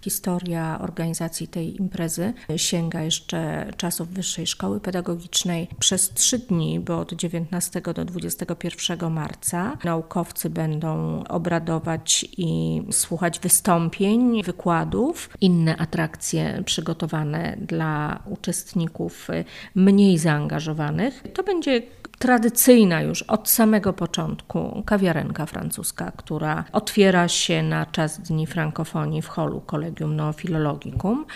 Historia organizacji tej imprezy sięga jeszcze czasów Wyższej Szkoły Pedagogicznej. Przez 3 dni, bo od 19 do 21 marca, naukowcy będą obradować i słuchać wystąpień, wykładów, inne atrakcje przygotowane dla uczestników mniej zaangażowanych. To będzie tradycyjna już od samego początku kawiarenka francuska, która otwiera się na czas Dni Frankofonii w holu Collegium Neofilologicum.